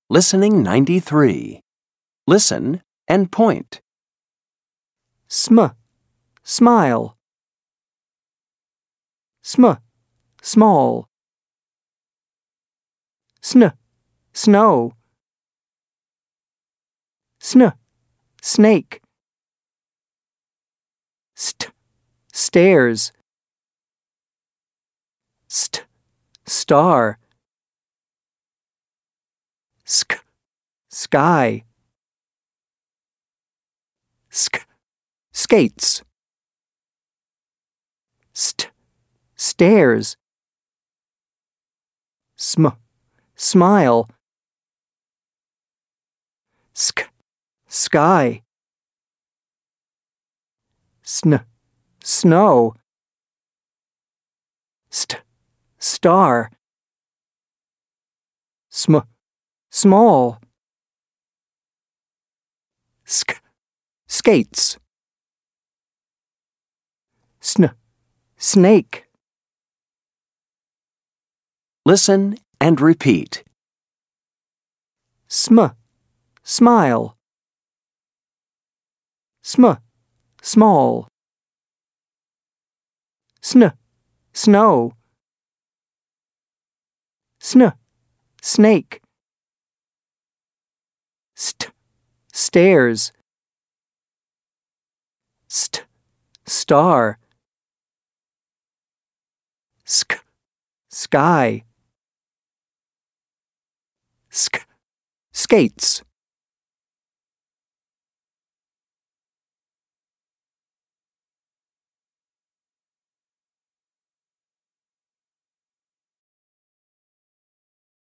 Listening 93. Listen and point. Smile. Small. Snow. Snake. Stairs. Star. Sky. Skates. Stairs. Smile. Sky. Snow. Star. Small. Skates. Snake. Listen and repeat. Smile. Small. Snow. Snake. Stairs. Star. Sky. Skates.